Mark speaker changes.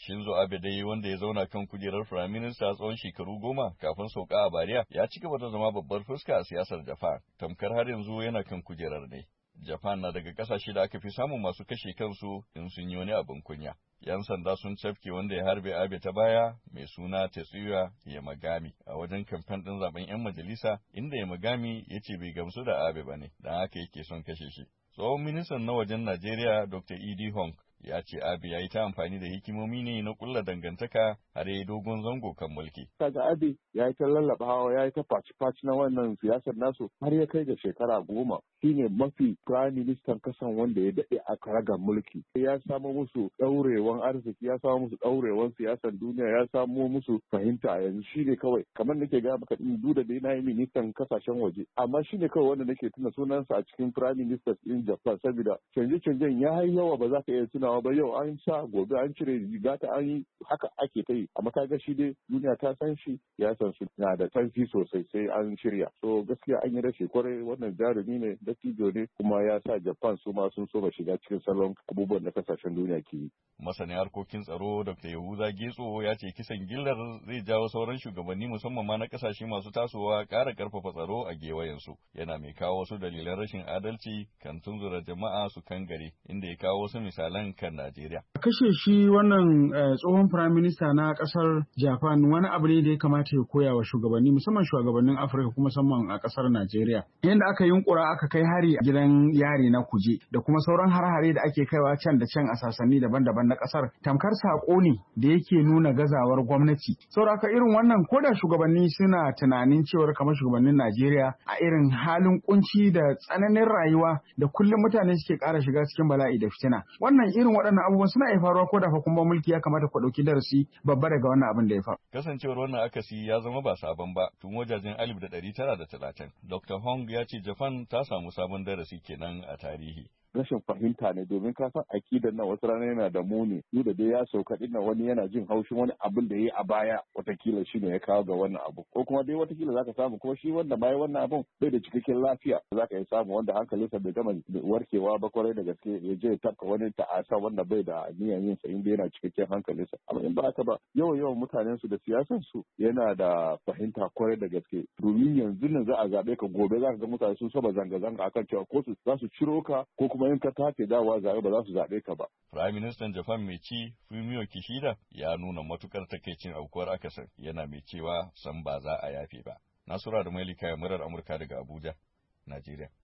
Speaker 1: Shinzo Abe dai wanda ya zauna kan kujerar Prime Minister tsawon shekaru 10 kafin sauka a bariya ya ci gaba da zama babbar fuska a siyasar Japan, tamkar har yanzu yana kan kujerar ne. Japan na daga kasashe da aka fi samun masu kashe kansu in sun yi wani abin kunya. 'Yan sanda sun cafke wanda ya harbe Abe ta baya mai suna Tetsuya Yamagami a wajen kamfen ɗin zaben 'yan majalisa, inda Yamagami ya ce bai gamsu da Abe ba ne, don haka yake son kashe shi. Tsohon ministan na wajen Najeriya Dr. Idi Hong ya ce Abe ya yi ta amfani da hikimomi ne na kulla dangantaka har ya yi dogon zango kan mulki.
Speaker 2: Kaga Abe ya yi ta lallabawa, ya yi ta faci-faci na wannan siyasar nasu har ya kai ga shekara 10. Shi ne mafi prime minister kasan wanda ya daɗe a karagar mulki. Ya samo musu ɗaurewan arziki, ya samo musu ɗaurewan siyasar duniya, ya samo musu fahimta a yanzu. Shi ne kawai, kamar nake ga maka duk da dai na yi ministan kasashen waje, amma shi ne kawai wanda nake tuna sunansa a cikin prime minister in Japan, saboda canje-canjen ya yi yawa, ba za ka iya tunawa ba. Yau an sa, gobe an cire, gata an yi, haka ake ta yi. Amma kaga shi dai duniya ta san shi, ya san su na da ƙarfi sosai, sai an shirya. So gaskiya an yi rashin kwarai, wannan jarumi ne, dattijo ne, kuma ya sa Japan su ma sun so ba shiga cikin salon abubuwan da kasashen duniya ke yi.
Speaker 1: Masanin harkokin tsaro Dr. Yahuza Getso ya ce kisan gillar zai jawo sauran shugabanni musamman ma na kasashe masu tasowa ƙara ƙarfafa tsaro a gewayensu. Yana mai kawo wasu dalilan rashin adalci kan tunzura jama'a su kan gari, inda ya kawo wasu misalan kan Najeriya.
Speaker 3: Kashe shi wannan tsohon Prime Minister na ƙasar Japan wani abu ne da ya kamata ya koya wa shugabanni, musamman shugabannin Afirka kuma musamman a ƙasar Najeriya. Yanda aka yunkura aka kai hari a gidan yari na Kuje da kuma sauran har-hare da ake kaiwa can da can a sasanni daban-daban na ƙasar, tamkar saƙo ne da yake nuna gazawar gwamnati. Saboda irin wannan ko da shugabanni suna tunanin cewar kamar shugabannin Najeriya a irin halin kunci da tsananin rayuwa da kullum mutane suke ƙara shiga cikin bala'i da fitina. Wannan irin waɗannan abubuwan suna iya faruwa ko da fa kuma mulki ya kamata ku ɗauki darasi babba daga wannan abin da ya faru.
Speaker 1: Kasancewar wannan akasi ya zama ba sabon ba tun wajajen 1930. Dr. Hong ya ce Japan ta samu sabon darasi kenan a tarihi.
Speaker 2: Rashin fahimta ne, domin ka san akidan nan wasu rana yana da muni, duk da dai ya sauka din nan wani yana jin haushin wani abin da ya yi a baya, watakila shi ne ya kawo ga wannan abu, ko kuma dai watakila zaka samu kuma shi wanda bai wannan abun bai da cikakken lafiya, zaka iya samu wanda hankalinsa bai gama warkewa ba kwarai da gaske ya je ya tafka wani ta'asa wanda bai da niyan yin sa inda yana cikakken hankalinsa. Amma in ba haka ba, yawan mutanen su da siyasan su yana da fahimta kwarai da gaske, domin yanzu nan za a zabe ka, gobe zaka ga mutane sun saba zanga-zanga akan cewa ko su za su ciro ka ko kuma in ka tafe dawa zaɓe ba za su zaɓe ka ba.
Speaker 1: Prime Minister Japan mai ci Fumio Kishida ya nuna matukar takaicin aukuwar akasin, yana mai cewa san ba za a yafe ba. Nasura da Mailika murar Amurka daga Abuja, Najeriya.